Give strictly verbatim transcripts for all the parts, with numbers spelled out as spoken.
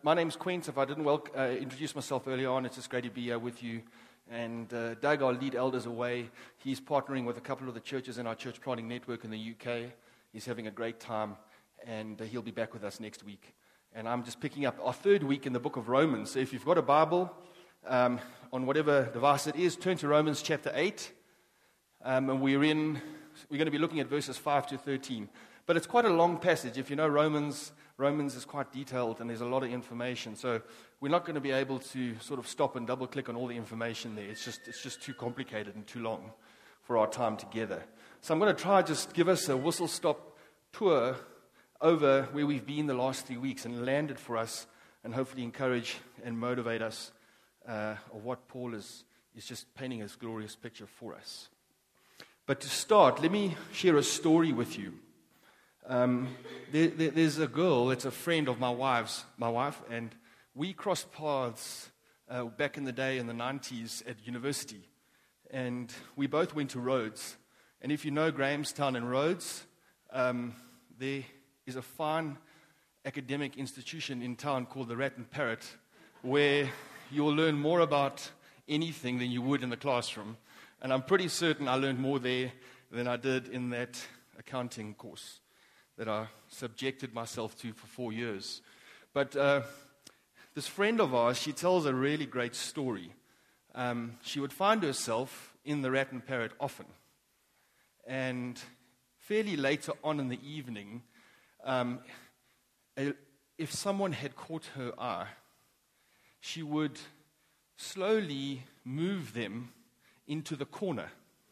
my name's Quint. If I didn't wel- uh, introduce myself earlier on, it's just great to be here with you. And uh, Doug, our lead elder, is away. He's partnering with a couple of the churches in our church planting network in the U K. He's having a great time, and uh, he'll be back with us next week. And I'm just picking up our third week in the book of Romans. So if you've got a Bible, um, on whatever device it is, turn to Romans chapter eight. Um, and we're in, we're going to be looking at verses five to thirteen. But it's quite a long passage. If you know Romans, Romans is quite detailed and there's a lot of information. So we're not going to be able to sort of stop and double click on all the information there. It's just it's just too complicated and too long for our time together. So I'm going to try just give us a whistle-stop tour over where we've been the last three weeks and land it for us and hopefully encourage and motivate us uh, of what Paul is, is just painting this glorious picture for us. But to start, let me share a story with you. Um, there, there, there's a girl that's a friend of my wife's, my wife, and we crossed paths uh, back in the day in the nineties at university. And we both went to Rhodes. And if you know Grahamstown and Rhodes, um, there is a fine academic institution in town called the Rat and Parrot, where you'll learn more about anything than you would in the classroom. And I'm pretty certain I learned more there than I did in that accounting course that I subjected myself to for four years. But uh, this friend of ours, she tells a really great story. Um, she would find herself in the Rat and Parrot often. And fairly later on in the evening, um, if someone had caught her eye, she would slowly move them into the corner.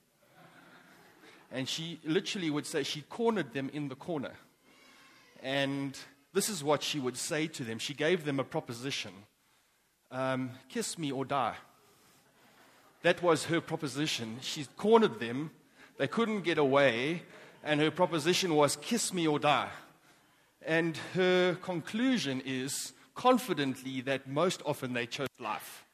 And she literally would say she cornered them in the corner. And this is what she would say to them. She gave them a proposition. Um, kiss me or die. That was her proposition. She cornered them. They couldn't get away. And her proposition was kiss me or die. And her conclusion is confidently that most often they chose life.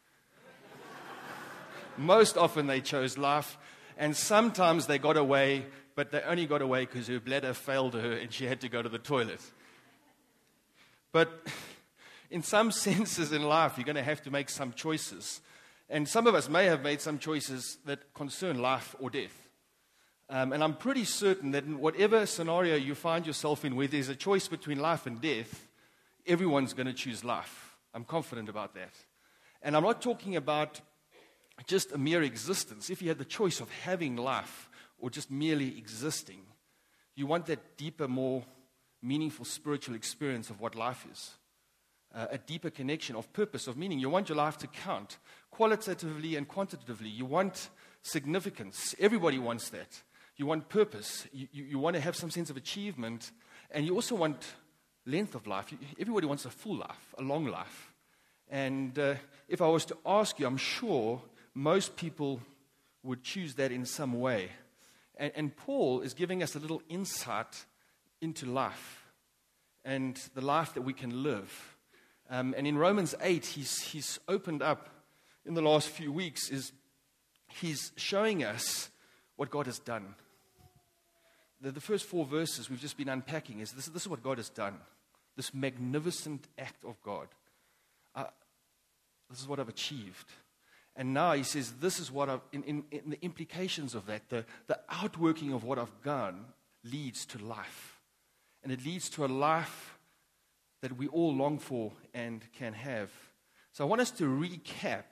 Most often they chose life. And sometimes they got away, but they only got away because her bladder failed her and she had to go to the toilet. But in some senses in life, you're going to have to make some choices. And some of us may have made some choices that concern life or death. Um, and I'm pretty certain that in whatever scenario you find yourself in where there's a choice between life and death, everyone's going to choose life. I'm confident about that. And I'm not talking about just a mere existence. If you had the choice of having life or just merely existing, you want that deeper, more meaningful spiritual experience of what life is. Uh, a deeper connection of purpose, of meaning. You want your life to count qualitatively and quantitatively. You want significance. Everybody wants that. You want purpose. You, you, you want to have some sense of achievement. And you also want length of life. You, everybody wants a full life, a long life. And uh, if I was to ask you, I'm sure most people would choose that in some way. And, and Paul is giving us a little insight into life and the life that we can live. Um, and in Romans eight, he's, he's opened up in the last few weeks, is he's showing us what God has done. The, the first four verses we've just been unpacking is this, this is what God has done. This magnificent act of God. Uh, this is what I've achieved. And now he says, this is what I've, in, in, in the implications of that, the, the outworking of what I've done leads to life. And it leads to a life that we all long for and can have. So I want us to recap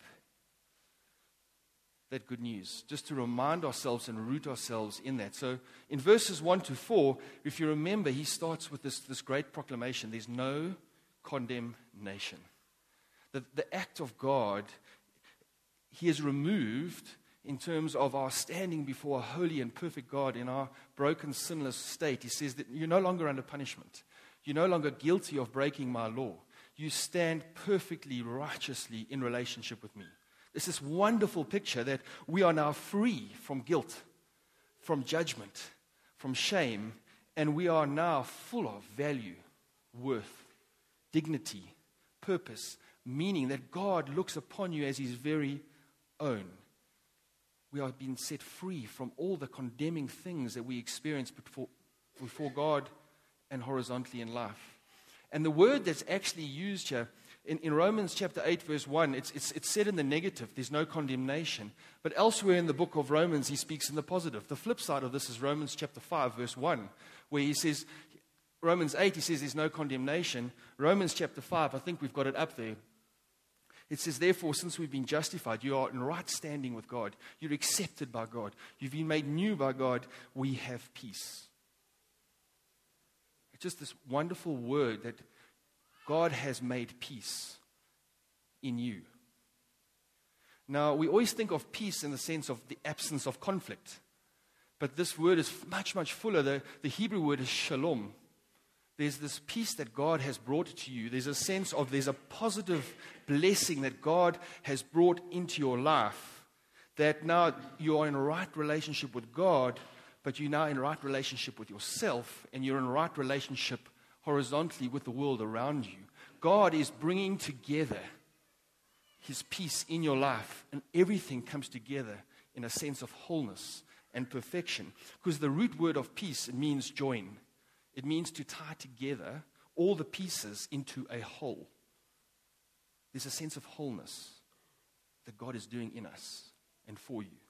that good news, just to remind ourselves and root ourselves in that. So in verses one to four, if you remember, he starts with this, this great proclamation. There's no condemnation. The, the act of God, he has removed in terms of our standing before a holy and perfect God in our broken, sinless state. He says that you're no longer under punishment. You're no longer guilty of breaking my law. You stand perfectly, righteously in relationship with me. It's this wonderful picture that we are now free from guilt, from judgment, from shame, and we are now full of value, worth, dignity, purpose, meaning that God looks upon you as his very own. We are being set free from all the condemning things that we experience before, before God and horizontally in life. And the word that's actually used here In, in Romans chapter eight, verse one, it's, it's, it's said in the negative, there's no condemnation. But elsewhere in the book of Romans, he speaks in the positive. The flip side of this is Romans chapter five, verse one, where he says, Romans eight, he says there's no condemnation. Romans chapter five, I think we've got it up there. It says, therefore, since we've been justified, you are in right standing with God. You're accepted by God. You've been made new by God. We have peace. It's just this wonderful word that God has made peace in you. Now, we always think of peace in the sense of the absence of conflict. But this word is much, much fuller. The, the Hebrew word is shalom. There's this peace that God has brought to you. There's a sense of, there's a positive blessing that God has brought into your life. That now you are in a right relationship with God, but you're now in a right relationship with yourself, and you're in a right relationship horizontally with the world around you. God is bringing together His peace in your life, and everything comes together in a sense of wholeness and perfection. Because the root word of peace, it means join. It means to tie together all the pieces into a whole. There's a sense of wholeness that God is doing in us and for you.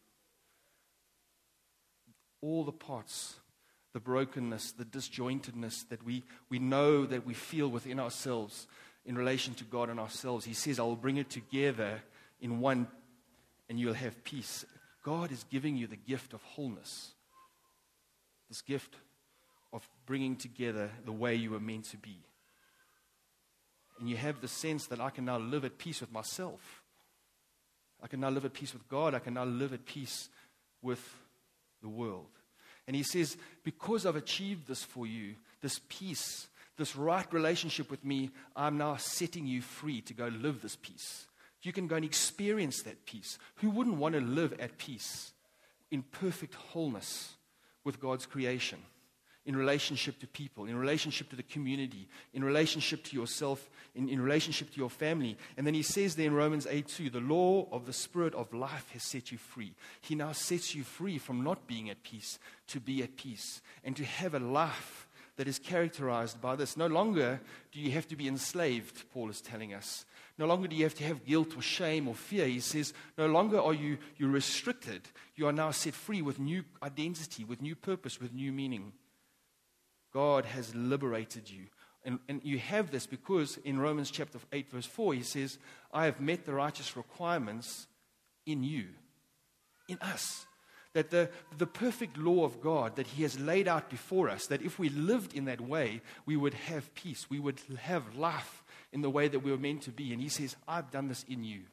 All the parts, the brokenness, the disjointedness that we, we know that we feel within ourselves in relation to God and ourselves. He says, I will bring it together in one and you'll have peace. God is giving you the gift of wholeness. This gift of bringing together the way you were meant to be. And you have the sense that I can now live at peace with myself. I can now live at peace with God. I can now live at peace with the world. And he says, because I've achieved this for you, this peace, this right relationship with me, I'm now setting you free to go live this peace. You can go and experience that peace. Who wouldn't want to live at peace in perfect wholeness with God's creation? In relationship to people, in relationship to the community, in relationship to yourself, in, in relationship to your family. And then he says there in Romans eight two, the law of the Spirit of life has set you free. He now sets you free from not being at peace to be at peace and to have a life that is characterized by this. No longer do you have to be enslaved, Paul is telling us. No longer do you have to have guilt or shame or fear. He says, no longer are you you're restricted. You are now set free with new identity, with new purpose, with new meaning. God has liberated you. And, and you have this because in Romans chapter eight, verse four, he says, I have met the righteous requirements in you, in us. That the, the perfect law of God that He has laid out before us, that if we lived in that way, we would have peace. We would have life in the way that we were meant to be. And He says, I've done this in you.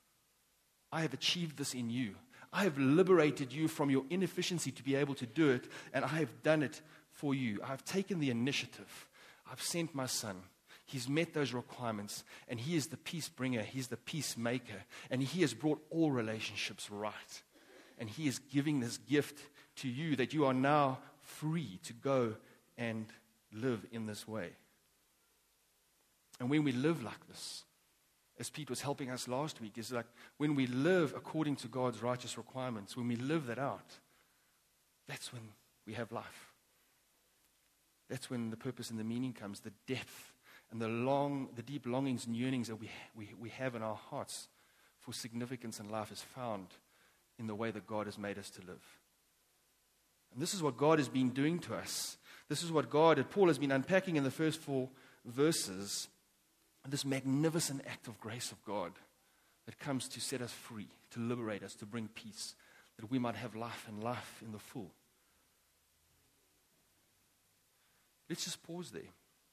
I have achieved this in you. I have liberated you from your inefficiency to be able to do it, and I have done it for you. I've taken the initiative. I've sent my Son. He's met those requirements, and He is the peace bringer. He's the peacemaker, and He has brought all relationships right. And He is giving this gift to you that you are now free to go and live in this way. And when we live like this, as Pete was helping us last week, is like when we live according to God's righteous requirements, when we live that out, that's when we have life. That's when the purpose and the meaning comes, the depth and the long, the deep longings and yearnings that we, we, we have in our hearts for significance in life is found in the way that God has made us to live. And this is what God has been doing to us. This is what God, and Paul has been unpacking in the first four verses, this magnificent act of grace of God that comes to set us free, to liberate us, to bring peace, that we might have life and life in the full. Let's just pause there.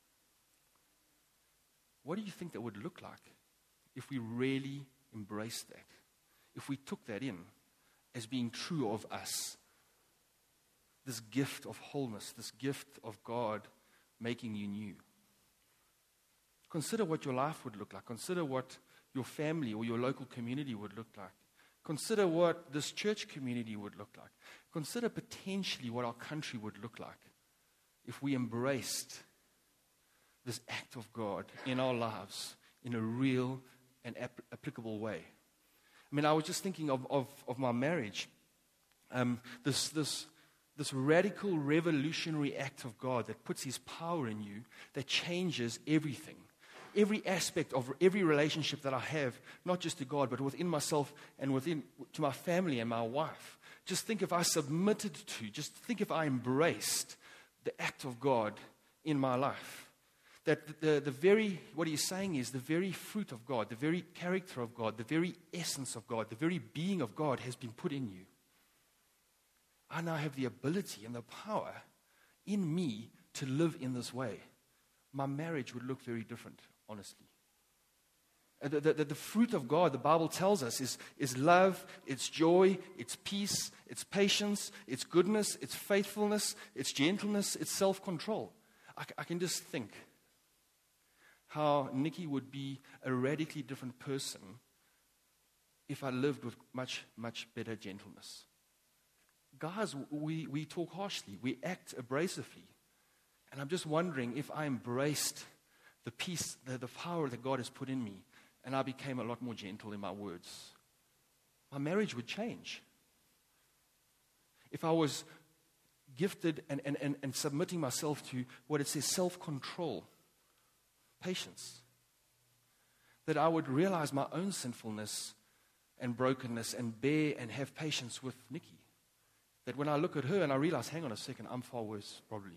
What do you think that would look like if we really embraced that? If we took that in as being true of us? This gift of wholeness, this gift of God making you new. Consider what your life would look like. Consider what your family or your local community would look like. Consider what this church community would look like. Consider potentially what our country would look like if we embraced this act of God in our lives in a real and ap- applicable way. I mean, I was just thinking of, of, of my marriage. Um, this, this, this radical revolutionary act of God that puts His power in you, that changes everything. every aspect of every relationship that I have, not just to God, but within myself and within to my family and my wife. Just think if I submitted to, just think if I embraced the act of God in my life. That the, the very, what he's saying is the very fruit of God, the very character of God, the very essence of God, the very being of God has been put in you. I now have the ability and the power in me to live in this way. My marriage would look very different, honestly. The, the, the fruit of God, the Bible tells us, is, is love, it's joy, it's peace, it's patience, it's goodness, it's faithfulness, it's gentleness, it's self-control. I, I can just think how Nikki would be a radically different person if I lived with much, much better gentleness. Guys, we, we talk harshly, we act abrasively. And I'm just wondering if I embraced the peace, the, the power that God has put in me, and I became a lot more gentle in my words, my marriage would change. If I was gifted and, and, and, and submitting myself to what it says, self-control, patience, that I would realize my own sinfulness and brokenness and bear and have patience with Nikki. That when I look at her and I realize, hang on a second, I'm far worse, probably.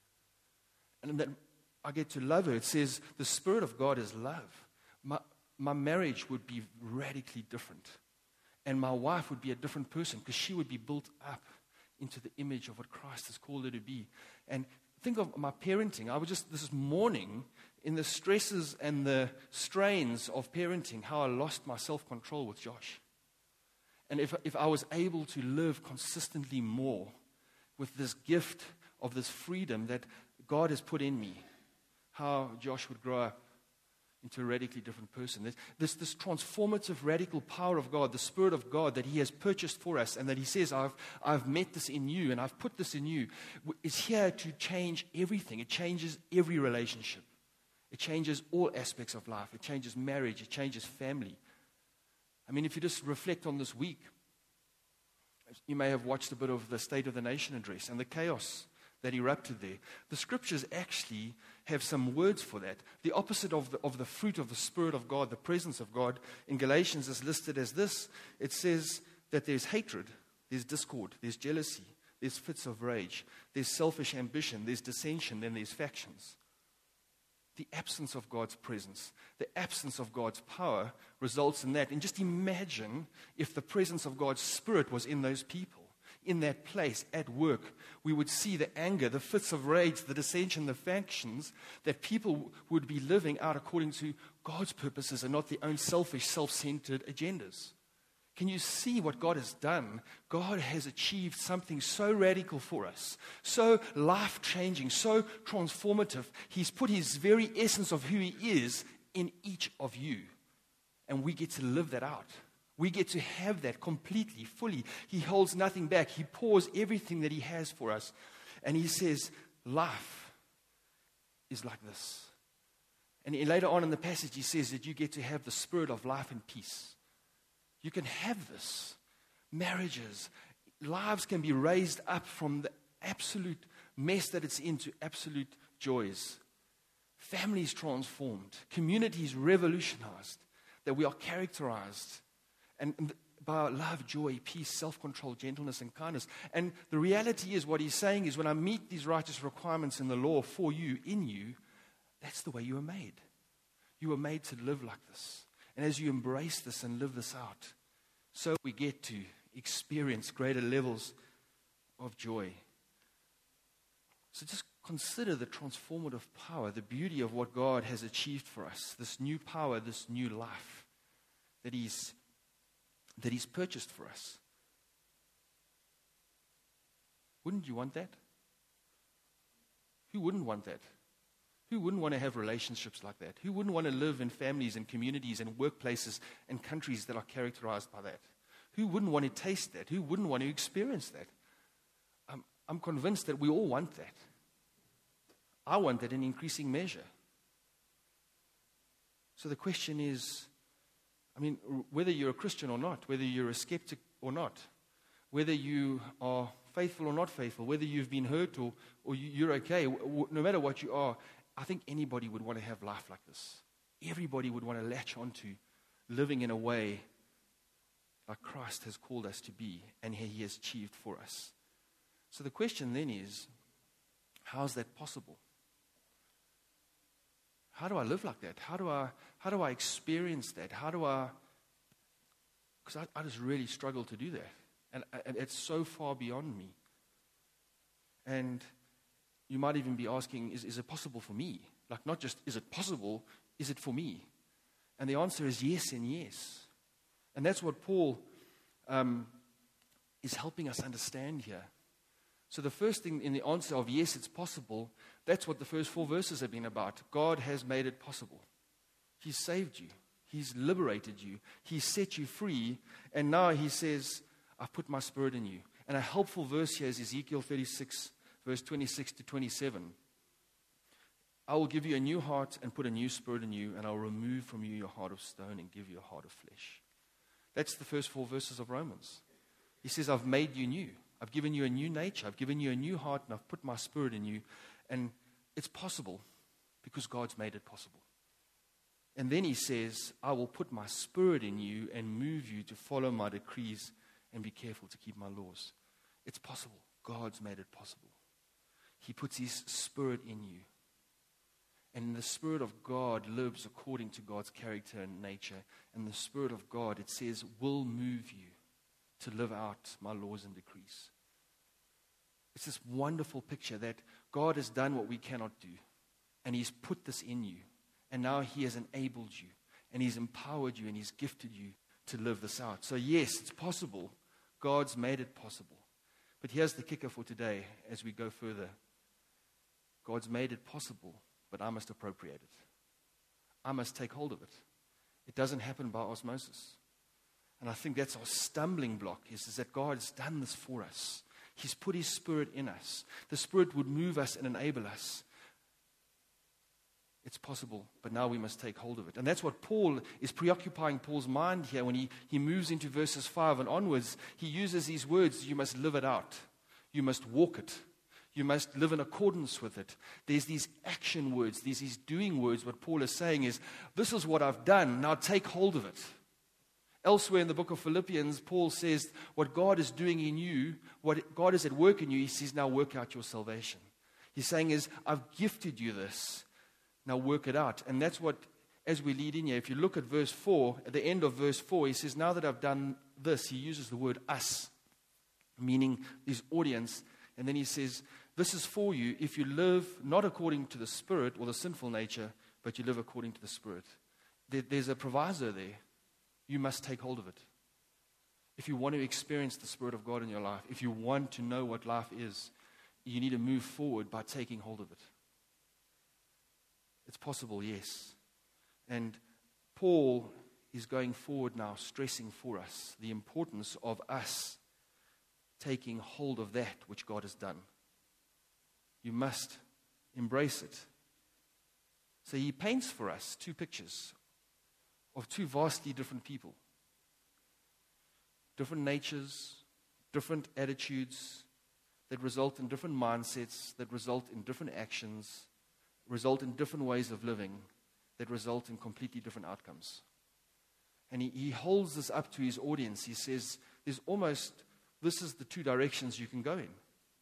And that I get to love her. It says the Spirit of God is love. My, my marriage would be radically different. And my wife would be a different person because she would be built up into the image of what Christ has called her to be. And think of my parenting. I was just this morning in the stresses and the strains of parenting, how I lost my self-control with Josh. And if, if I was able to live consistently more with this gift of this freedom that God has put in me, how Josh would grow up into a radically different person. This, this, this transformative, radical power of God, the Spirit of God that He has purchased for us and that He says, I've, I've met this in you and I've put this in you, is here to change everything. It changes every relationship. It changes all aspects of life. It changes marriage. It changes family. I mean, if you just reflect on this week, you may have watched a bit of the State of the Nation address and the chaos that erupted there. The scriptures actually have some words for that. The opposite of the, of the fruit of the Spirit of God, the presence of God, in Galatians is listed as this. It says that there's hatred, there's discord, there's jealousy, there's fits of rage, there's selfish ambition, there's dissension, then there's factions. The absence of God's presence, the absence of God's power results in that. And just imagine if the presence of God's Spirit was in those people. In that place, at work, we would see the anger, the fits of rage, the dissension, the factions, that people would be living out according to God's purposes and not their own selfish, self-centered agendas. Can you see what God has done? God has achieved something so radical for us, so life-changing, so transformative. He's put His very essence of who He is in each of you, and we get to live that out. We get to have that completely, fully. He holds nothing back. He pours everything that He has for us. And He says, life is like this. And later on in the passage, He says that you get to have the spirit of life and peace. You can have this. Marriages, lives can be raised up from the absolute mess that it's in to absolute joys. Families transformed. Communities revolutionized. That we are characterized And by love, joy, peace, self-control, gentleness, and kindness. And the reality is, what He's saying is, when I meet these righteous requirements in the law for you, in you, that's the way you were made. You were made to live like this. And as you embrace this and live this out, so we get to experience greater levels of joy. So just consider the transformative power, the beauty of what God has achieved for us. This new power, this new life that He's that He's purchased for us. Wouldn't you want that? Who wouldn't want that? Who wouldn't want to have relationships like that? Who wouldn't want to live in families and communities and workplaces and countries that are characterized by that? Who wouldn't want to taste that? Who wouldn't want to experience that? I'm, I'm convinced that we all want that. I want that in increasing measure. So the question is, I mean, whether you're a Christian or not, whether you're a skeptic or not, whether you are faithful or not faithful, whether you've been hurt or, or you're okay, no matter what you are, I think anybody would want to have life like this. everybody would want to latch onto, living in a way like Christ has called us to be and He has achieved for us. So the question then is, how is that possible? How do I live like that? How do I, how do I experience that? How do I, because I, I just really struggle to do that. And, and it's so far beyond me. And you might even be asking, is, is it possible for me? Like, not just, is it possible, is it for me? And the answer is yes and yes. And that's what Paul um, is helping us understand here. So the first thing in the answer of yes, it's possible, that's what the first four verses have been about. God has made it possible. He's saved you. He's liberated you. He's set you free. And now He says, I've put my Spirit in you. And a helpful verse here is Ezekiel thirty-six, verse twenty-six to twenty-seven. I will give you a new heart and put a new spirit in you, and I'll remove from you your heart of stone and give you a heart of flesh. That's the first four verses of Romans. He says, I've made you new. I've given you a new nature. I've given you a new heart, and I've put my Spirit in you. And it's possible because God's made it possible. And then He says, I will put my Spirit in you and move you to follow my decrees and be careful to keep my laws. It's possible. God's made it possible. He puts His Spirit in you. And the Spirit of God lives according to God's character and nature. And the Spirit of God, it says, will move you to live out my laws and decrees. It's this wonderful picture that God has done what we cannot do. And He's put this in you. And now He has enabled you. And He's empowered you and He's gifted you to live this out. So yes, it's possible. God's made it possible. But here's the kicker for today as we go further. God's made it possible, but I must appropriate it. I must take hold of it. It doesn't happen by osmosis. And I think that's our stumbling block, is, is that God has done this for us. He's put His Spirit in us. The Spirit would move us and enable us. It's possible, but now we must take hold of it. And that's what Paul is preoccupying Paul's mind here when he, he moves into verses five and onwards. He uses these words, you must live it out. You must walk it. You must live in accordance with it. There's these action words, there's these doing words. What Paul is saying is, this is what I've done, now take hold of it. Elsewhere in the book of Philippians, Paul says, what God is doing in you, what God is at work in you, he says, now work out your salvation. He's saying is, I've gifted you this. Now work it out. And that's what, as we lead in here, if you look at verse four, at the end of verse four, he says, now that I've done this, he uses the word us, meaning his audience. And then he says, this is for you if you live not according to the Spirit or the sinful nature, but you live according to the Spirit. There, there's a proviso there. You must take hold of it. If you want to experience the Spirit of God in your life, if you want to know what life is, you need to move forward by taking hold of it. It's possible, yes. And Paul is going forward now, stressing for us the importance of us taking hold of that which God has done. You must embrace it. So he paints for us two pictures of two vastly different people. Different natures, different attitudes that result in different mindsets, that result in different actions, result in different ways of living, that result in completely different outcomes. And he, he holds this up to his audience. He says, there's almost, this is the two directions you can go in.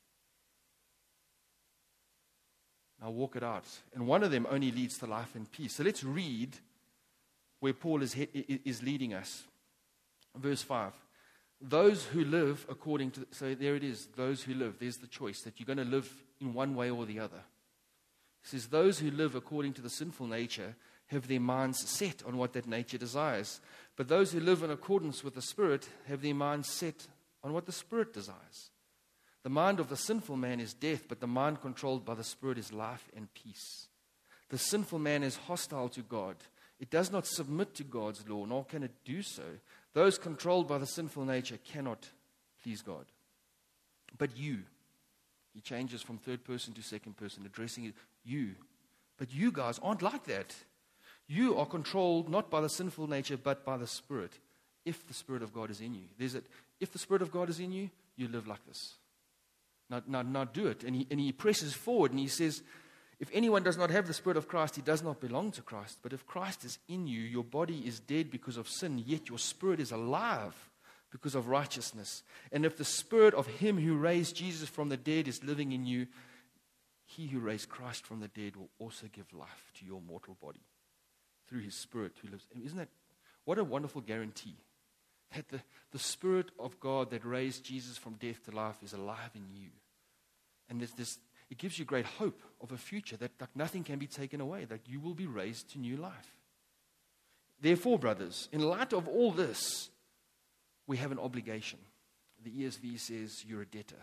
Now walk it out. And one of them only leads to life and peace. So let's read where Paul is, is leading us. Verse five. Those who live according to, so there it is, those who live, there's the choice that you're going to live in one way or the other. It says, those who live according to the sinful nature have their minds set on what that nature desires. But those who live in accordance with the Spirit have their minds set on what the Spirit desires. The mind of the sinful man is death, but the mind controlled by the Spirit is life and peace. The sinful man is hostile to God. It does not submit to God's law, nor can it do so. Those controlled by the sinful nature cannot please God. But you, he changes from third person to second person, addressing it, you. But you guys aren't like that. You are controlled not by the sinful nature, but by the Spirit, if the Spirit of God is in you. There's it. If the Spirit of God is in you, you live like this. Now, now, now do it. And he, and he presses forward and he says, If anyone does not have the Spirit of Christ, he does not belong to Christ. But if Christ is in you, your body is dead because of sin, yet your spirit is alive because of righteousness. And if the Spirit of him who raised Jesus from the dead is living in you, he who raised Christ from the dead will also give life to your mortal body through his Spirit who lives. Isn't that, what a wonderful guarantee. That the, the Spirit of God that raised Jesus from death to life is alive in you. And there's this, it gives you great hope of a future that, that nothing can be taken away, that you will be raised to new life. Therefore, brothers, in light of all this, we have an obligation. The E S V says you're a debtor.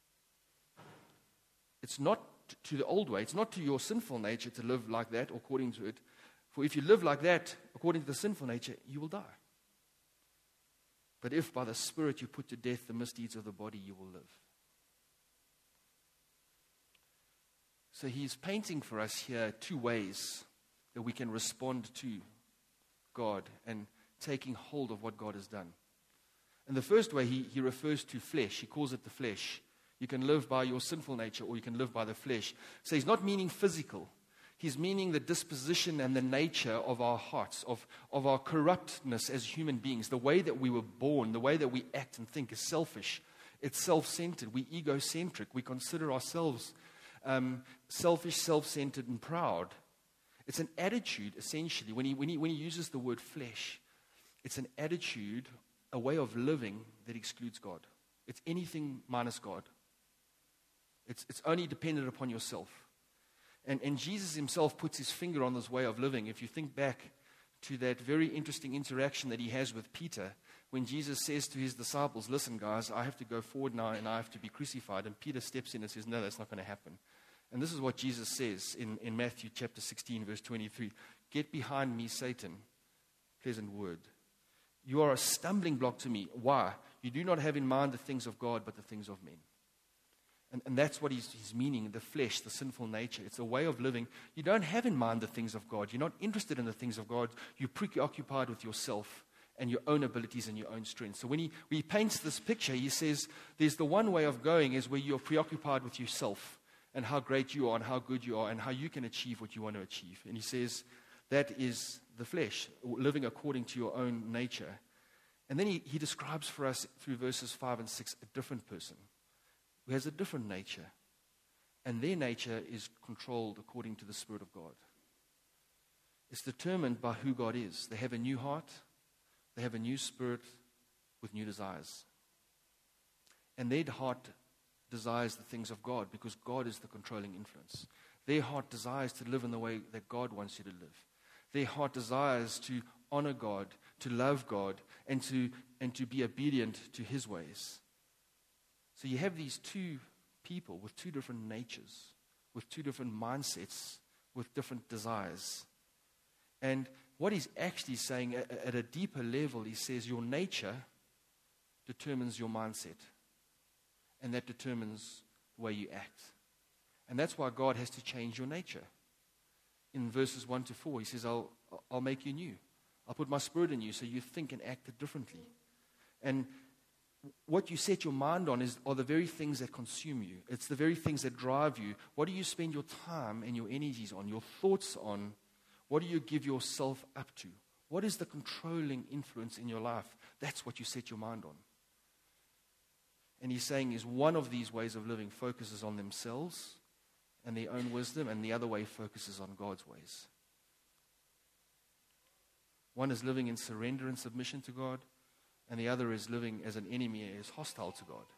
It's not to the old way. It's not to your sinful nature to live like that according to it. For if you live like that according to the sinful nature, you will die. But if by the Spirit you put to death the misdeeds of the body, you will live. So he's painting for us here two ways that we can respond to God and taking hold of what God has done. And the first way, he, he refers to flesh. He calls it the flesh. You can live by your sinful nature or you can live by the flesh. So he's not meaning physical. He's meaning the disposition and the nature of our hearts, of, of our corruptness as human beings. The way that we were born, the way that we act and think is selfish. It's self-centered. We're egocentric. We consider ourselves um, selfish, self-centered, and proud. It's an attitude, essentially. When he, when he, when he uses the word flesh, it's an attitude, a way of living that excludes God. It's anything minus God. It's, it's only dependent upon yourself. And, and Jesus himself puts his finger on this way of living. If you think back to that very interesting interaction that he has with Peter, when Jesus says to his disciples, listen guys, I have to go forward now and I have to be crucified. And Peter steps in and says, no, that's not going to happen. And this is what Jesus says in, in Matthew chapter sixteen, verse twenty-three. Get behind me, Satan. Pleasant word. You are a stumbling block to me. Why? You do not have in mind the things of God, but the things of men. And, and that's what he's, he's meaning, the flesh, the sinful nature. It's a way of living. You don't have in mind the things of God. You're not interested in the things of God. You're preoccupied with yourself and your own abilities and your own strength. So when he, when he paints this picture, he says there's the one way of going is where you're preoccupied with yourself and how great you are and how good you are and how you can achieve what you want to achieve. And he says that is the flesh, living according to your own nature. And then he, he describes for us through verses five and six a different person who has a different nature. And their nature is controlled according to the Spirit of God. It's determined by who God is. They have a new heart. They have a new spirit with new desires. And their heart desires the things of God because God is the controlling influence. Their heart desires to live in the way that God wants you to live. Their heart desires to honor God, to love God, and to, and to be obedient to his ways. So you have these two people with two different natures, with two different mindsets, with different desires. And what he's actually saying at, at a deeper level, he says your nature determines your mindset. And that determines the way you act. And that's why God has to change your nature. In verses one to four, he says, I'll, I'll make you new. I'll put my spirit in you so you think and act differently. And what you set your mind on is are the very things that consume you. It's the very things that drive you. What do you spend your time and your energies on, your thoughts on? What do you give yourself up to? What is the controlling influence in your life? That's what you set your mind on. And he's saying is one of these ways of living focuses on themselves and their own wisdom, and the other way focuses on God's ways. One is living in surrender and submission to God, and the other is living as an enemy, is hostile to God.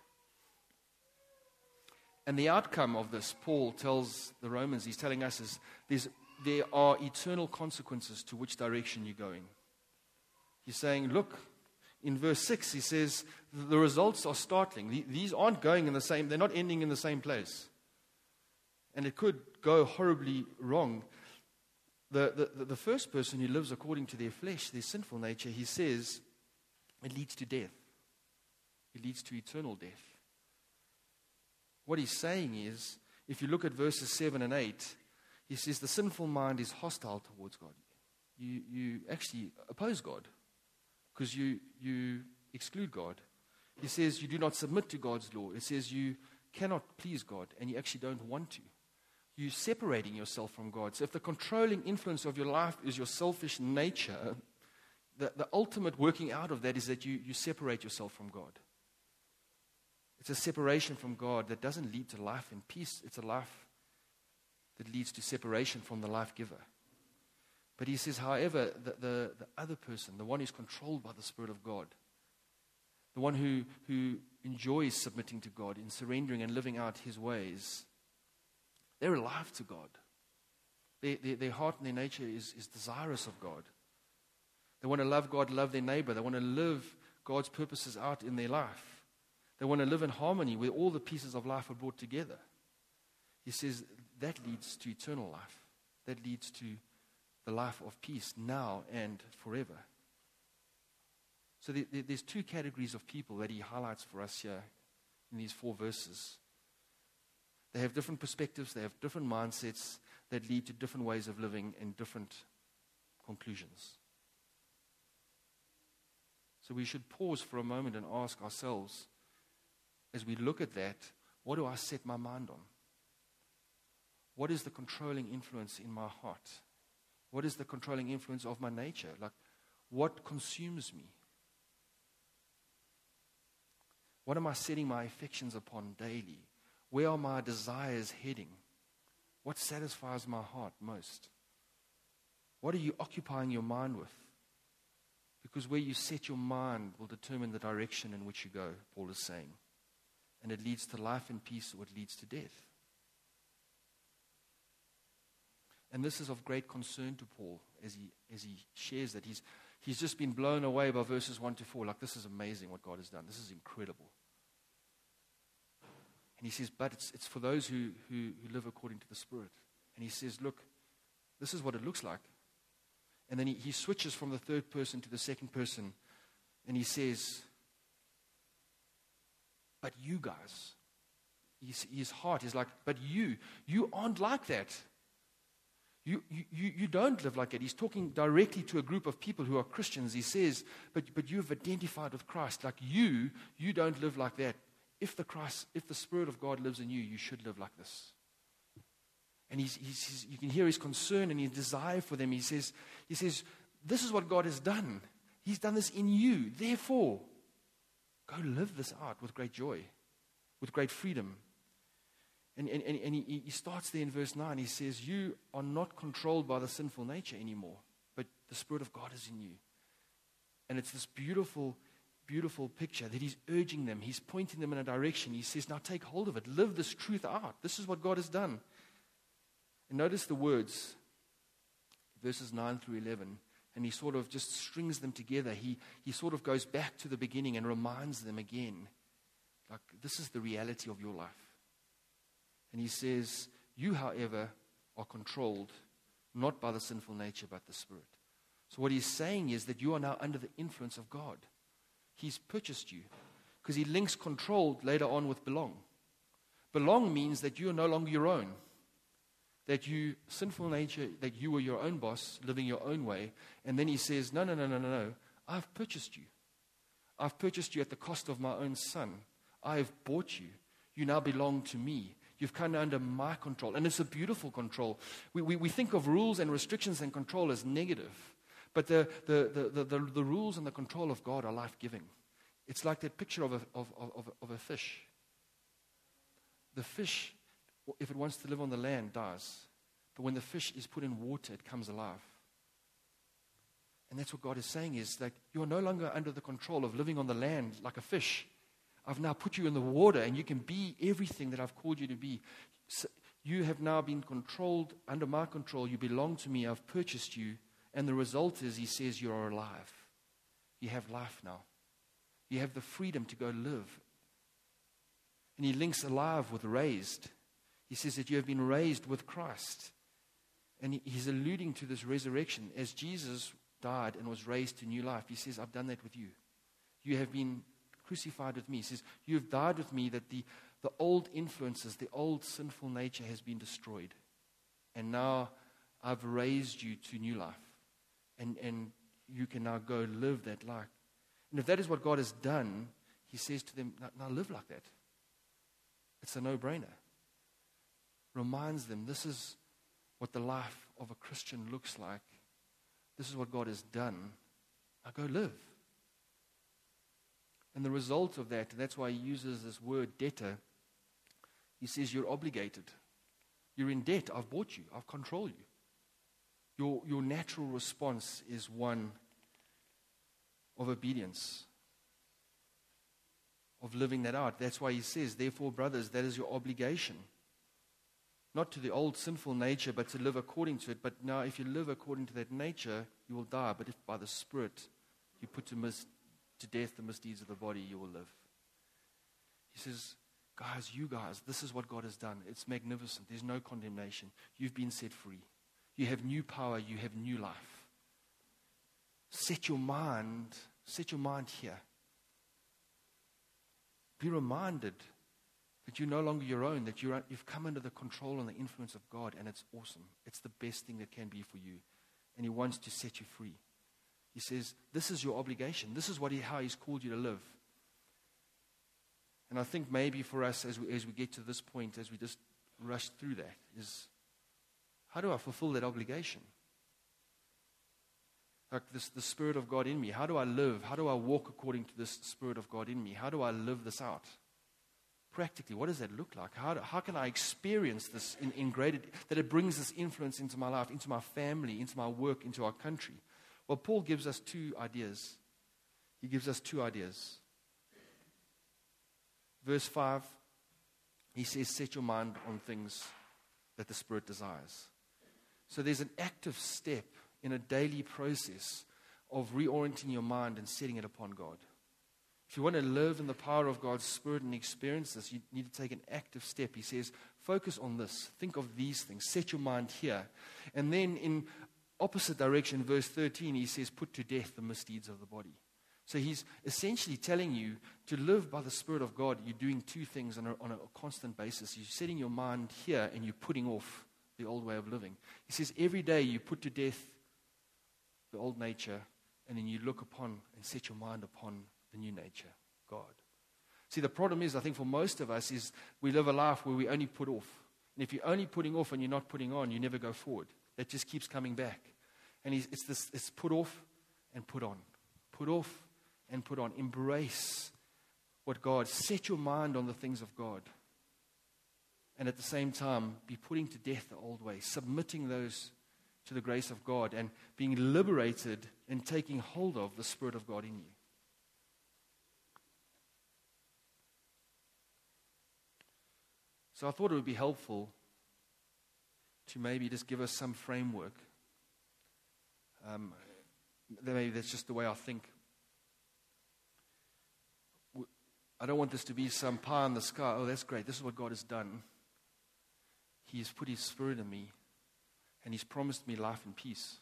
And the outcome of this, Paul tells the Romans, he's telling us, is there's, there are eternal consequences to which direction you're going. He's saying, look, in verse six, he says, the results are startling. These aren't going in the same, they're not ending in the same place. And it could go horribly wrong. The, the, the first person who lives according to their flesh, their sinful nature, he says, it leads to death. It leads to eternal death. What he's saying is, if you look at verses seven and eight, he says the sinful mind is hostile towards God. You, you actually oppose God because you, you exclude God. He says you do not submit to God's law. It says you cannot please God and you actually don't want to. you're separating yourself from God. So if the controlling influence of your life is your selfish nature, the, the ultimate working out of that is that you, you separate yourself from God. It's a separation from God that doesn't lead to life and peace. It's a life that leads to separation from the life giver. But he says, however, the, the, the other person, the one who's controlled by the Spirit of God, the one who, who enjoys submitting to God and surrendering and living out his ways, they're alive to God. Their, their, their heart and their nature is, is desirous of God. They want to love God, love their neighbor. They want to live God's purposes out in their life. They want to live in harmony where all the pieces of life are brought together. He says that leads to eternal life. That leads to the life of peace now and forever. So there, there, there's two categories of people that he highlights for us here in these four verses. They have different perspectives, they have different mindsets that lead to different ways of living and different conclusions. So we should pause for a moment and ask ourselves, as we look at that, what do I set my mind on? What is the controlling influence in my heart? What is the controlling influence of my nature? Like, what consumes me? What am I setting my affections upon daily? Where are my desires heading? What satisfies my heart most? What are you occupying your mind with? Because where you set your mind will determine the direction in which you go, Paul is saying. And it leads to life and peace, or it leads to death. And this is of great concern to Paul as he as he shares that. He's, he's just been blown away by verses one to four. Like, this is amazing what God has done. This is incredible. And he says, but it's, it's for those who, who, who live according to the Spirit. And he says, look, this is what it looks like. And then he, he switches from the third person to the second person. And he says, but you guys, his, his heart is like, but you, you aren't like that. You, you, you don't live like that. He's talking directly to a group of people who are Christians. He says, but, but you've identified with Christ. Like you, you don't live like that. If the Christ, if the Spirit of God lives in you, you should live like this. And he's, he's, he's, you can hear his concern and his desire for them. He says, he says, this is what God has done. He's done this in you. Therefore, go live this out with great joy, with great freedom. And, and, and, and he, he starts there in verse nine. He says, you are not controlled by the sinful nature anymore, but the Spirit of God is in you. And it's this beautiful, beautiful picture that he's urging them. He's pointing them in a direction. He says, now take hold of it. Live this truth out. This is what God has done. And notice the words, verses nine through eleven. And he sort of just strings them together. He, he sort of goes back to the beginning and reminds them again, like, this is the reality of your life. And he says, you, however, are controlled not by the sinful nature, but the Spirit. So what he's saying is that you are now under the influence of God. He's purchased you. Because he links controlled later on with belong. Belong means that you are no longer your own. That you, sinful nature, that you were your own boss, living your own way. And then he says, no, no, no, no, no, no. I've purchased you. I've purchased you at the cost of my own son. I have bought you. You now belong to me. You've come under my control. And it's a beautiful control. We, we, we think of rules and restrictions and control as negative. But the, the, the, the, the, the rules and the control of God are life-giving. It's like that picture of a, of, of, of a fish. The fish, if it wants to live on the land, dies. But when the fish is put in water, it comes alive. And that's what God is saying is that you're no longer under the control of living on the land like a fish. I've now put you in the water and you can be everything that I've called you to be. So you have now been controlled, under my control. You belong to me. I've purchased you. And the result is, he says, you are alive. You have life now. You have the freedom to go live. And he links alive with raised. He says that you have been raised with Christ. And he's alluding to this resurrection. As Jesus died and was raised to new life, he says, I've done that with you. You have been crucified with me. He says, you have died with me, that the, the old influences, the old sinful nature has been destroyed. And now I've raised you to new life. And, and you can now go live that life. And if that is what God has done, he says to them, now, now live like that. It's a no-brainer. reminds them, this is what the life of a Christian looks like. This is what God has done. Now go live. And the result of that, and that's why he uses this word debtor, he says you're obligated. You're in debt. I've bought you. I've controlled you. Your, your natural response is one of obedience, of living that out. That's why he says, therefore, brothers, that is your obligation. Not to the old sinful nature, but to live according to it. But now, if you live according to that nature, you will die. But if by the Spirit you put to, mis- to death the misdeeds of the body, you will live. He says, guys, you guys, this is what God has done. It's magnificent. There's no condemnation. You've been set free. You have new power. You have new life. Set your mind, set your mind here. Be reminded that you're no longer your own, that you're, you've come under the control and the influence of God, and it's awesome. It's the best thing that can be for you. And he wants to set you free. He says, this is your obligation. This is what he, how he's called you to live. And I think maybe for us, as we, as we get to this point, as we just rush through that, is how do I fulfill that obligation? Like this, the Spirit of God in me. How do I live? How do I walk according to this Spirit of God in me? How do I live this out? Practically, what does that look like? How, do, how can I experience this in, in greater, that it brings this influence into my life, into my family, into my work, into our country? Well, Paul gives us two ideas. He gives us two ideas. Verse five, he says, set your mind on things that the Spirit desires. So there's an active step in a daily process of reorienting your mind and setting it upon God. If you want to live in the power of God's Spirit and experience this, you need to take an active step. He says, focus on this. Think of these things. Set your mind here. And then in opposite direction, verse thirteen, he says, put to death the misdeeds of the body. So he's essentially telling you to live by the Spirit of God. You're doing two things on a, on a constant basis. You're setting your mind here and you're putting off the old way of living. He says every day you put to death the old nature, and then you look upon and set your mind upon the new nature, God. See, the problem is, I think for most of us, is we live a life where we only put off. And if you're only putting off and you're not putting on, you never go forward. That just keeps coming back. And he's, it's this, it's put off and put on. Put off and put on. Embrace what God, set your mind on the things of God. And at the same time, be putting to death the old way, submitting those to the grace of God, and being liberated and taking hold of the Spirit of God in you. So I thought it would be helpful to maybe just give us some framework. Um, maybe that's just the way I think. I don't want this to be some pie in the sky. Oh, that's great. This is what God has done. He has put His Spirit in me, and He's promised me life and peace.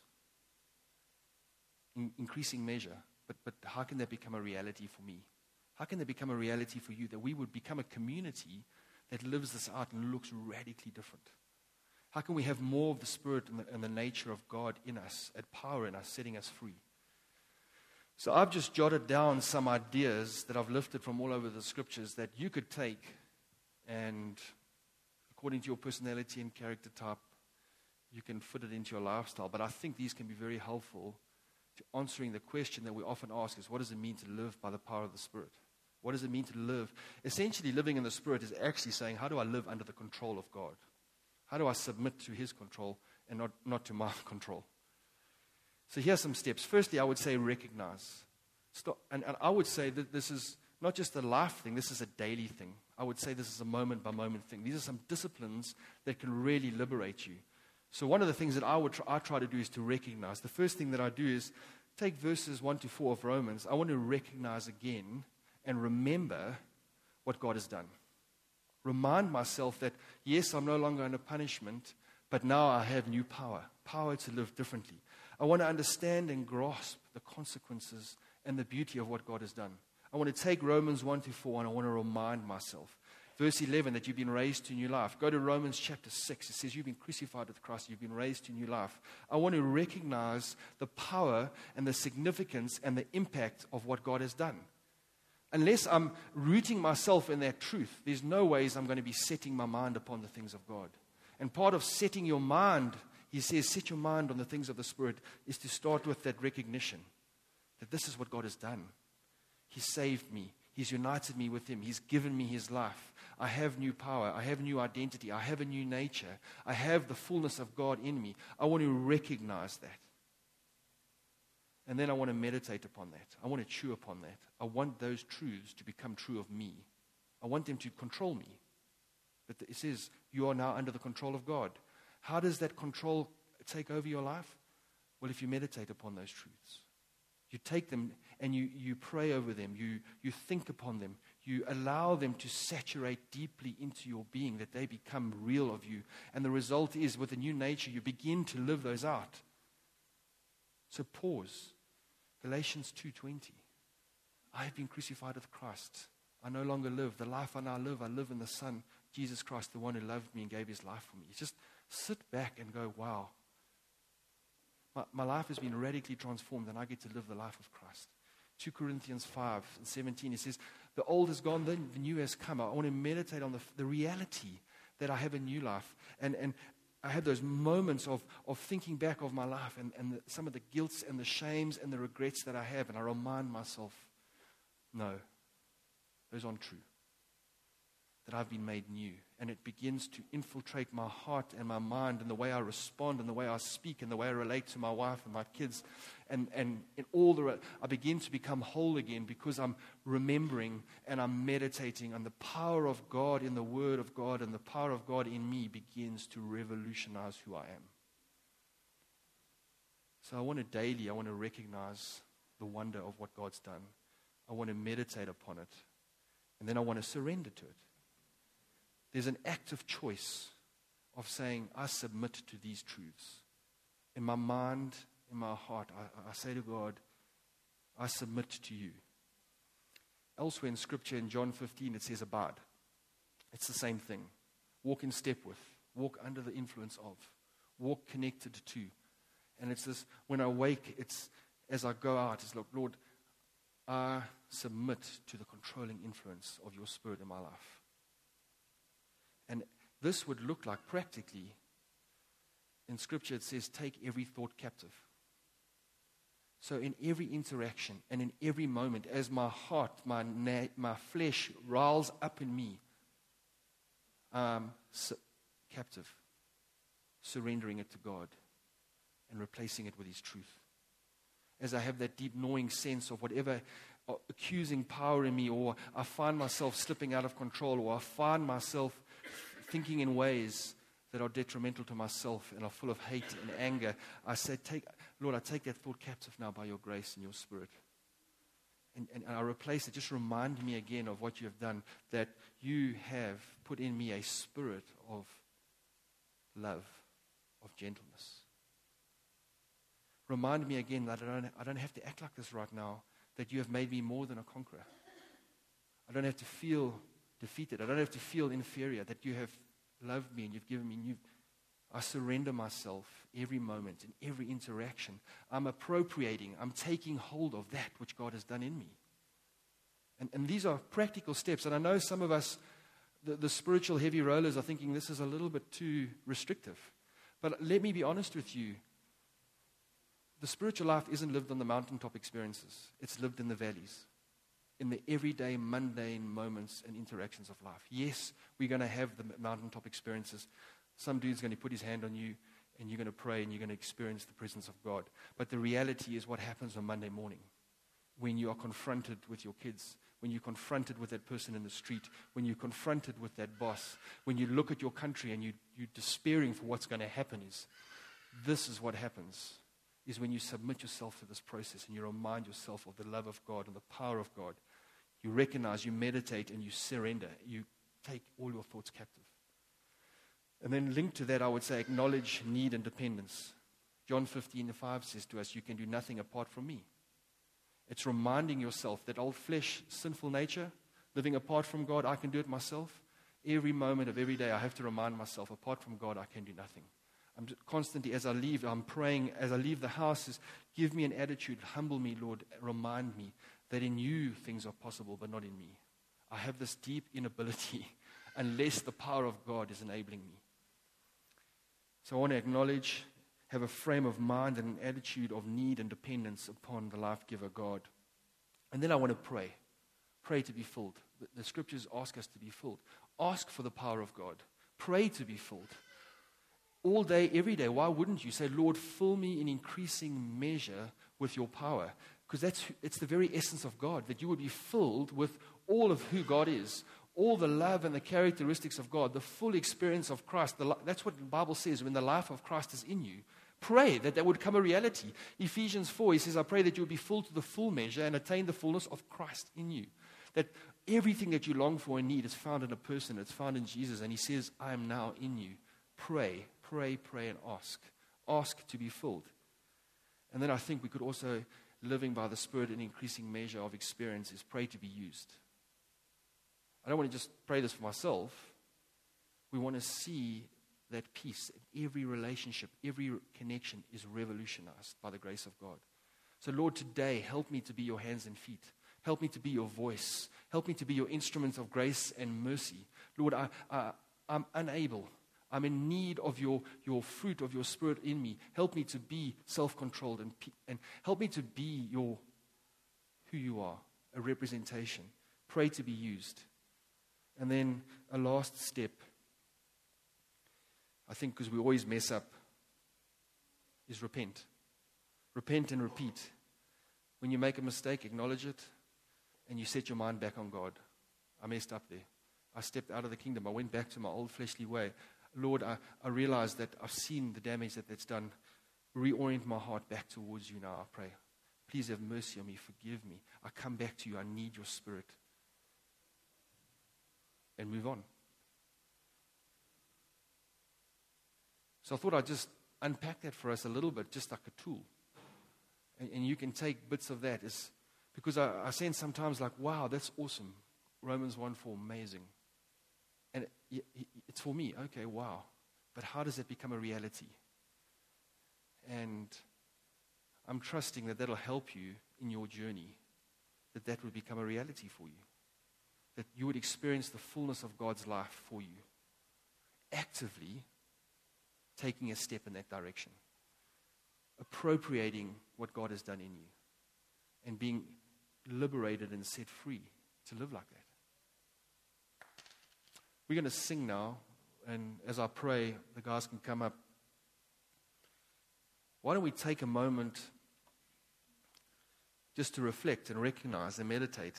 In increasing measure. But, but how can that become a reality for me? How can that become a reality for you? That we would become a community that lives this out and looks radically different. How can we have more of the Spirit and the, and the nature of God in us, at power in us, setting us free? So I've just jotted down some ideas that I've lifted from all over the Scriptures that you could take and, according to your personality and character type, you can fit it into your lifestyle. But I think these can be very helpful to answering the question that we often ask is, what does it mean to live by the power of the Spirit? What does it mean to live? Essentially, living in the Spirit is actually saying, how do I live under the control of God? How do I submit to His control and not, not to my control? So here's some steps. Firstly, I would say recognize. Stop, and, and I would say that this is not just a life thing, this is a daily thing. I would say this is a moment-by-moment thing. These are some disciplines that can really liberate you. So one of the things that I would try, I try to do is to recognize. The first thing that I do is take verses one to four of Romans. I want to recognize again and remember what God has done. Remind myself that, yes, I'm no longer under punishment, but now I have new power, power to live differently. I want to understand and grasp the consequences and the beauty of what God has done. I want to take Romans one to four and I want to remind myself. Verse eleven, that you've been raised to new life. Go to Romans chapter six. It says you've been crucified with Christ. You've been raised to new life. I want to recognize the power and the significance and the impact of what God has done. Unless I'm rooting myself in that truth, there's no ways I'm going to be setting my mind upon the things of God. And part of setting your mind, he says, set your mind on the things of the Spirit, is to start with that recognition that this is what God has done. He saved me. He's united me with Him. He's given me His life. I have new power. I have new identity. I have a new nature. I have the fullness of God in me. I want to recognize that. And then I want to meditate upon that. I want to chew upon that. I want those truths to become true of me. I want them to control me. But it says, you are now under the control of God. How does that control take over your life? Well, if you meditate upon those truths. You take them and you, you pray over them. You, you think upon them. You allow them to saturate deeply into your being, that they become real of you. And the result is, with a new nature, you begin to live those out. So pause. Galatians two twenty. I have been crucified with Christ. I no longer live. The life I now live, I live in the Son, Jesus Christ, the one who loved me and gave His life for me. Just sit back and go, wow. My, my life has been radically transformed, and I get to live the life of Christ. Second Corinthians five and seventeen, it says, the old is gone, the new has come. I want to meditate on the, the reality that I have a new life. And, and I have those moments of, of thinking back of my life and, and the, some of the guilts and the shames and the regrets that I have. And I remind myself, no, those aren't true. That I've been made new. And it begins to infiltrate my heart and my mind and the way I respond and the way I speak and the way I relate to my wife and my kids. And, and in all the, I begin to become whole again because I'm remembering and I'm meditating on the power of God in the Word of God, and the power of God in me begins to revolutionize who I am. So I want to daily, I want to recognize the wonder of what God's done. I want to meditate upon it. And then I want to surrender to it. There's an active choice of saying, I submit to these truths. In my mind, in my heart, I, I say to God, I submit to you. Elsewhere in Scripture, in John fifteen, it says abide. It's the same thing. Walk in step with. Walk under the influence of. Walk connected to. And it's this, when I wake, it's as I go out, it's like, Lord, I submit to the controlling influence of your Spirit in my life. And this would look like practically, in Scripture it says, take every thought captive. So in every interaction and in every moment, as my heart, my na- my flesh riles up in me, um, su- captive, surrendering it to God and replacing it with His truth. As I have that deep gnawing sense of whatever uh, accusing power in me, or I find myself slipping out of control, or I find myself thinking in ways that are detrimental to myself and are full of hate and anger, I say, take, Lord, I take that thought captive now by your grace and your Spirit. And, and I replace it. Just remind me again of what you have done, that you have put in me a spirit of love, of gentleness. Remind me again that I don't, I don't have to act like this right now, that you have made me more than a conqueror. I don't have to feel defeated. I don't have to feel inferior, that you have loved me and you've given me new. I surrender myself every moment, in every interaction. I'm appropriating, I'm taking hold of that which God has done in me. And, and these are practical steps. And I know some of us, the, the spiritual heavy rollers, are thinking this is a little bit too restrictive. But let me be honest with you. The spiritual life isn't lived on the mountaintop experiences. It's lived in the valleys, in the everyday, mundane moments and interactions of life. Yes, we're going to have the mountaintop experiences. Some dude's going to put his hand on you, and you're going to pray, and you're going to experience the presence of God. But the reality is what happens on Monday morning when you are confronted with your kids, when you're confronted with that person in the street, when you're confronted with that boss, when you look at your country and you, you're despairing for what's going to happen. Is this is what happens, is when you submit yourself to this process and you remind yourself of the love of God and the power of God. You recognize, you meditate, and you surrender. You take all your thoughts captive. And then linked to that, I would say, acknowledge need and dependence. John fifteen five says to us, you can do nothing apart from me. It's reminding yourself that old flesh, sinful nature, living apart from God, I can do it myself. Every moment of every day, I have to remind myself, apart from God, I can do nothing. I'm constantly, as I leave, I'm praying, as I leave the house, is give me an attitude, humble me, Lord, remind me that in you things are possible, but not in me. I have this deep inability unless the power of God is enabling me. So I want to acknowledge, have a frame of mind and an attitude of need and dependence upon the life-giver God. And then I want to pray. Pray to be filled. The, the scriptures ask us to be filled. Ask for the power of God. Pray to be filled. All day, every day, why wouldn't you say, Lord, fill me in increasing measure with your power? Because that's it's the very essence of God, that you would be filled with all of who God is, all the love and the characteristics of God, the full experience of Christ. The, that's what the Bible says, when the life of Christ is in you. Pray that that would become a reality. Ephesians four, he says, I pray that you would be filled to the full measure and attain the fullness of Christ in you. That everything that you long for and need is found in a person, it's found in Jesus. And he says, I am now in you. Pray, pray, pray, and ask. Ask to be filled. And then I think we could also, living by the Spirit in increasing measure of experience, is pray to be used. I don't want to just pray this for myself. We want to see that peace, every relationship, every connection is revolutionized by the grace of God. So Lord, today, help me to be your hands and feet. Help me to be your voice. Help me to be your instrument of grace and mercy. Lord, I, I, I'm unable. I'm in need of your, your fruit of your Spirit in me. Help me to be self-controlled and, and help me to be your who you are, a representation. Pray to be used. And then a last step, I think because we always mess up, is repent. Repent and repeat. When you make a mistake, acknowledge it, and you set your mind back on God. I messed up there. I stepped out of the kingdom. I went back to my old fleshly way. Lord, I, I realize that I've seen the damage that that's done. Reorient my heart back towards you now, I pray. Please have mercy on me. Forgive me. I come back to you. I need your Spirit. And move on. So I thought I'd just unpack that for us a little bit, just like a tool. And, and you can take bits of that. As, because I, I sense sometimes like, wow, that's awesome. Romans one four, amazing. And it, it, it's for me. Okay, wow. But how does that become a reality? And I'm trusting that that'll help you in your journey, that that would become a reality for you. That you would experience the fullness of God's life for you. Actively taking a step in that direction. Appropriating what God has done in you. And being liberated and set free to live like that. We're going to sing now. And as I pray, the guys can come up. Why don't we take a moment just to reflect and recognize and meditate.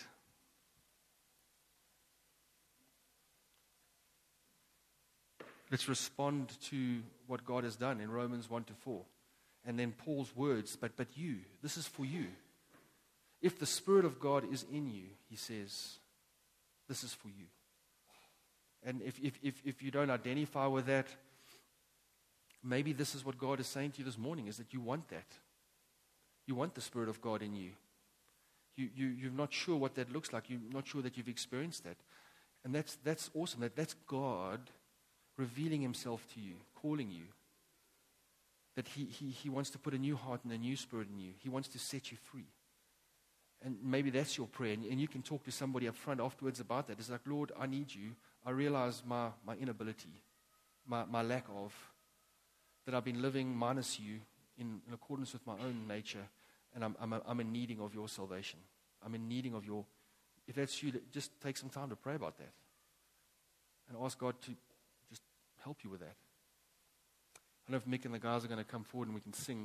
Let's respond to what God has done in Romans one to four. And then Paul's words, but but you, this is for you. If the Spirit of God is in you, he says, this is for you. And if if if, if you don't identify with that, maybe this is what God is saying to you this morning, is that you want that. You want the Spirit of God in you. You, you, you're not sure what that looks like. You're not sure that you've experienced that. And that's that's awesome. That, that's God revealing himself to you, calling you. That he, he, he wants to put a new heart and a new spirit in you. He wants to set you free. And maybe that's your prayer. And, and you can talk to somebody up front afterwards about that. It's like, Lord, I need you. I realize my, my inability, my, my lack of, that I've been living minus you in, in accordance with my own nature. And I'm, I'm, I'm in needing of your salvation. I'm in needing of your, if that's you, just take some time to pray about that. And ask God to just help you with that. I don't know if Mick and the guys are going to come forward and we can sing.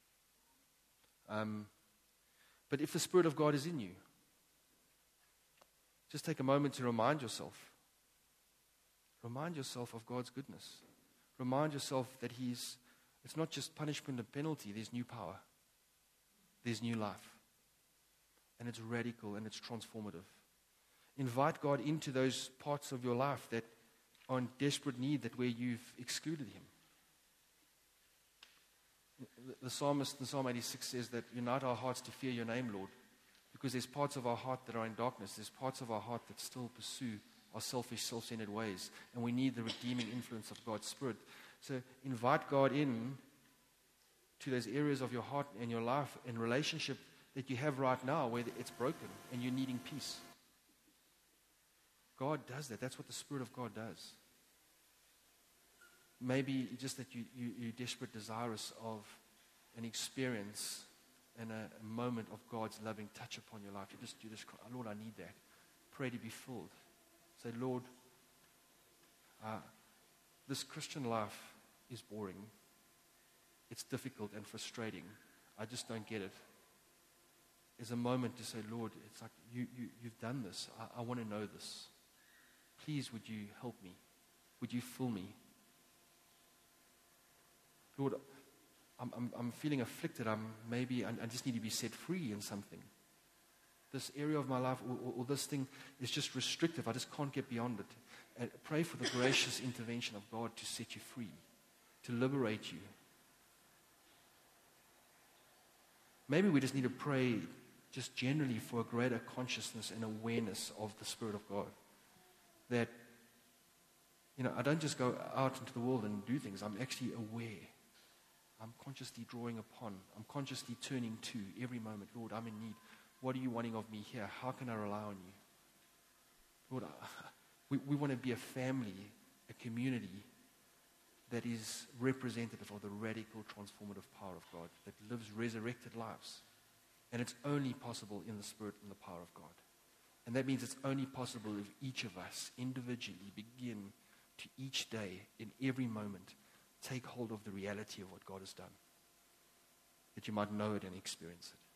Um, but if the Spirit of God is in you, just take a moment to remind yourself. Remind yourself of God's goodness. Remind yourself that He's, it's not just punishment and penalty, there's new power. There's new life. And it's radical and it's transformative. Invite God into those parts of your life that are in desperate need, that where you've excluded Him. The psalmist in Psalm eighty-six says that unite our hearts to fear your name, Lord, because there's parts of our heart that are in darkness. There's parts of our heart that still pursue our selfish, self-centered ways, and we need the redeeming influence of God's Spirit. So invite God in to those areas of your heart and your life and relationship that you have right now where it's broken and you're needing peace. God does that. That's what the Spirit of God does. Maybe just that you, you, you're desperate, desirous of an experience and a, a moment of God's loving touch upon your life. You just, you just cry, Lord, I need that. Pray to be filled. Say, Lord, uh, this Christian life is boring. It's difficult and frustrating. I just don't get it. There's a moment to say, Lord, it's like you, you, you've done this. I, I want to know this. Please, would you help me? Would you fill me? Lord, I'm, I'm, I'm feeling afflicted. I'm maybe I, I just need to be set free in something. This area of my life or, or, or this thing is just restrictive. I just can't get beyond it. And pray for the gracious intervention of God to set you free, to liberate you. Maybe we just need to pray just generally for a greater consciousness and awareness of the Spirit of God. That, you know, I don't just go out into the world and do things. I'm actually aware. I'm consciously drawing upon. I'm consciously turning to every moment. Lord, I'm in need. What are you wanting of me here? How can I rely on you? Lord, I, we, we want to be a family, a community that is representative of the radical transformative power of God, that lives resurrected lives. And it's only possible in the Spirit and the power of God. And that means it's only possible if each of us individually begin to each day, in every moment, take hold of the reality of what God has done, that you might know it and experience it.